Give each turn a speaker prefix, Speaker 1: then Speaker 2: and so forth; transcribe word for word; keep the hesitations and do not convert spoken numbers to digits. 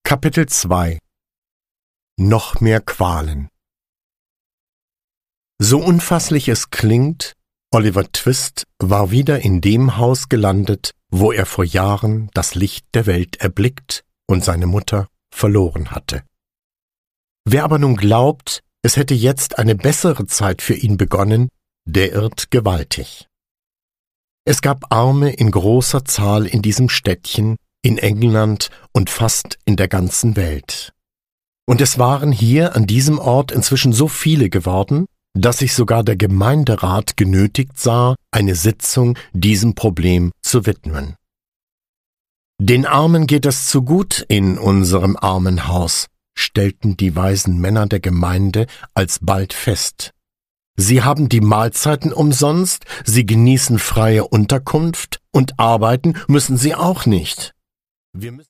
Speaker 1: Kapitel zwei. Noch mehr Qualen. So unfasslich es klingt, Oliver Twist war wieder in dem Haus gelandet, wo er vor Jahren das Licht der Welt erblickt und seine Mutter verloren hatte. Wer aber nun glaubt, es hätte jetzt eine bessere Zeit für ihn begonnen, der irrt gewaltig. Es gab Arme in großer Zahl in diesem Städtchen, in England und fast in der ganzen Welt. Und es waren hier an diesem Ort inzwischen so viele geworden, dass sich sogar der Gemeinderat genötigt sah, eine Sitzung diesem Problem zu widmen. Den Armen geht es zu gut in unserem Armenhaus, stellten die weisen Männer der Gemeinde alsbald fest. Sie haben die Mahlzeiten umsonst, sie genießen freie Unterkunft und arbeiten müssen sie auch nicht. Wir müssen